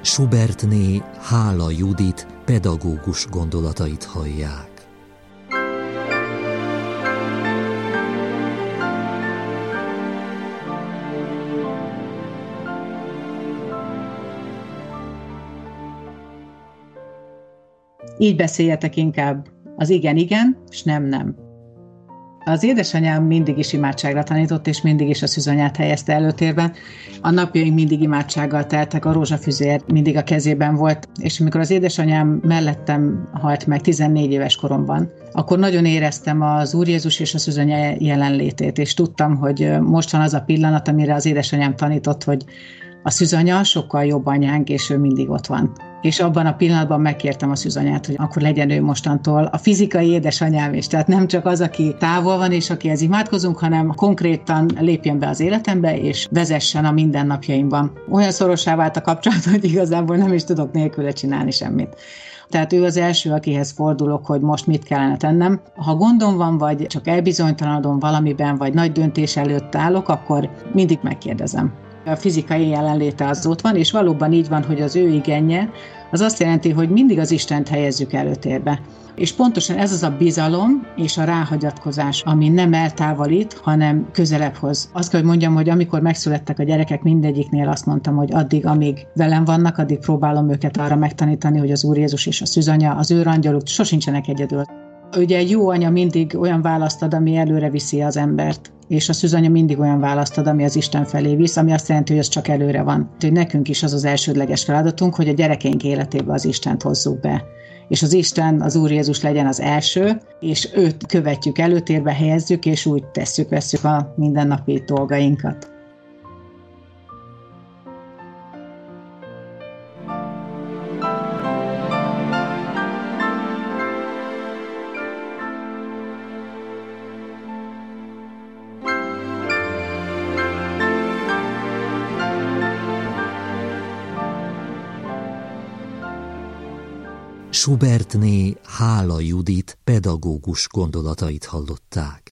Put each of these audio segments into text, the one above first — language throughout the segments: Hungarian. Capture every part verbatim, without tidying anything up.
Schubertné Hála Judit pedagógus gondolatait hallják. Így beszéljetek inkább, az igen igen, és nem nem. Az édesanyám mindig is imádságra tanított, és mindig is a szűzanyát helyezte előtérben. A napjaink mindig imádsággal teltek, a rózsafüzér mindig a kezében volt, és amikor az édesanyám mellettem halt meg tizennégy éves koromban, akkor nagyon éreztem az Úr Jézus és a szűzanya jelenlétét, és tudtam, hogy most van az a pillanat, amire az édesanyám tanított, hogy a szűzanya sokkal jobb anyánk, és ő mindig ott van. És abban a pillanatban megkértem a szűzanyát, hogy akkor legyen ő mostantól a fizikai édesanyám is. Tehát nem csak az, aki távol van, és akihez imádkozunk, hanem konkrétan lépjen be az életembe, és vezessen a mindennapjaimban. Olyan szorossá vált a kapcsolat, hogy igazából nem is tudok nélküle csinálni semmit. Tehát ő az első, akihez fordulok, hogy most mit kellene tennem. Ha gondom van, vagy csak elbizonytalanodom valamiben, vagy nagy döntés előtt állok, akkor mindig megkérdezem. A fizikai jelenléte az ott van, és valóban így van, hogy az ő igenje, az azt jelenti, hogy mindig az Istent helyezzük előtérbe. És pontosan ez az a bizalom és a ráhagyatkozás, ami nem eltávolít, hanem közelebb hoz. Azt kell, hogy mondjam, hogy amikor megszülettek a gyerekek, mindegyiknél azt mondtam, hogy addig, amíg velem vannak, addig próbálom őket arra megtanítani, hogy az Úr Jézus és a szűzanya, az őrangyaluk sosincsenek egyedül. Ugye egy jó anya mindig olyan választ ad, ami előre viszi az embert, és a szűzanya mindig olyan választ ad, ami az Isten felé visz, ami azt jelenti, hogy az csak előre van. Úgyhogy nekünk is az az elsődleges feladatunk, hogy a gyerekeink életébe az Istent hozzuk be. És az Isten, az Úr Jézus legyen az első, és őt követjük, előtérbe helyezzük, és úgy tesszük, vesszük a mindennapi dolgainkat. Schubertné Hála Judit pedagógus gondolatait hallották.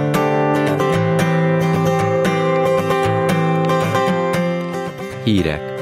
Hírek.